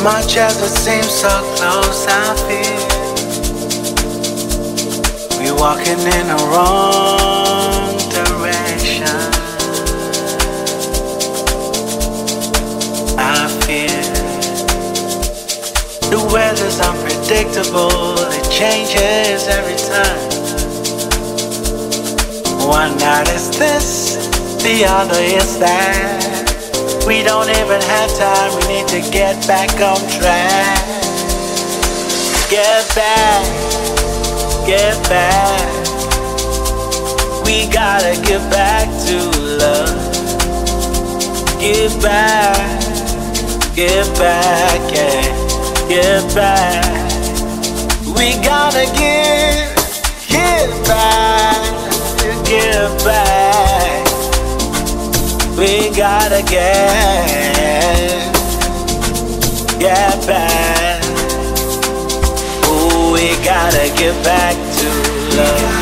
Much as it seems so close, I feel we're walking in the wrong direction. I feel the weather's unpredictable, it changes every time. One night is this, the other is that. We don't even have time, we need to get back on track. Get back, get back. We gotta get back to love. Get back, yeah, get back. We gotta get back, get back. We gotta get back. Oh, we gotta get back to love.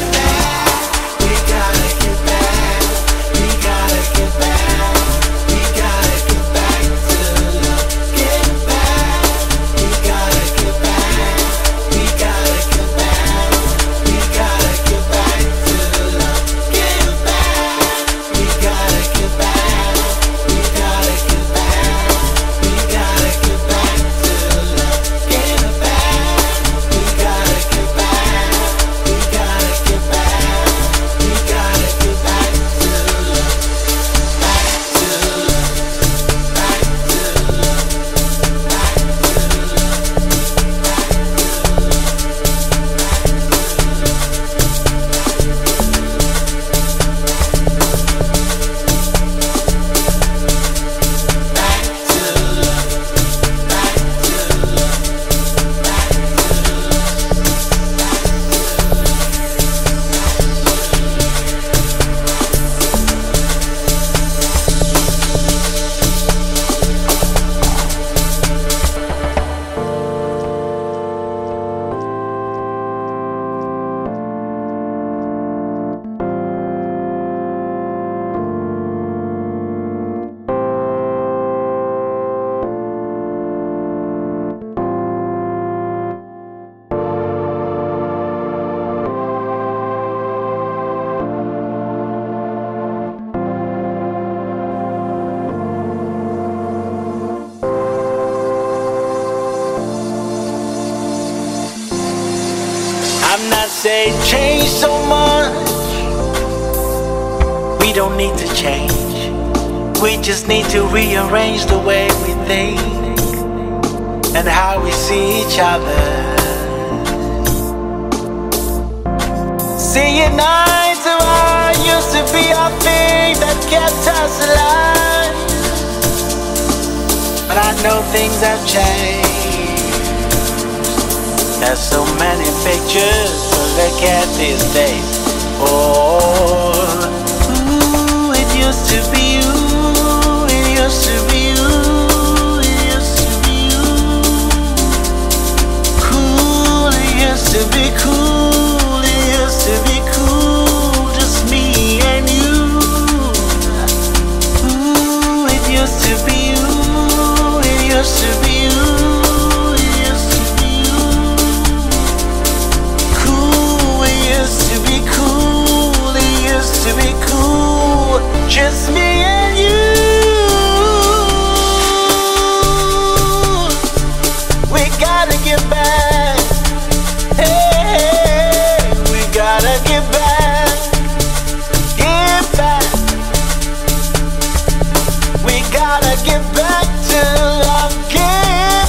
I'm not saying change so much. We don't need to change. We just need to rearrange the way we think and how we see each other. Seeing eye to eye used to be a thing that kept us alive, but I know things have changed. There's so many pictures to look at these days. Oh, ooh, it used to be you, it used to be you, it used to be you. Cool, it used to be cool, it used to be cool, just me and you. Ooh, it used to be you, it used to be you. To be cool, just me and you. We gotta get back. Hey, we gotta get back. Get back. We gotta get back to love. Get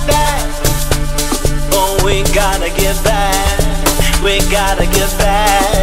back. Oh, we gotta get back. We gotta get back.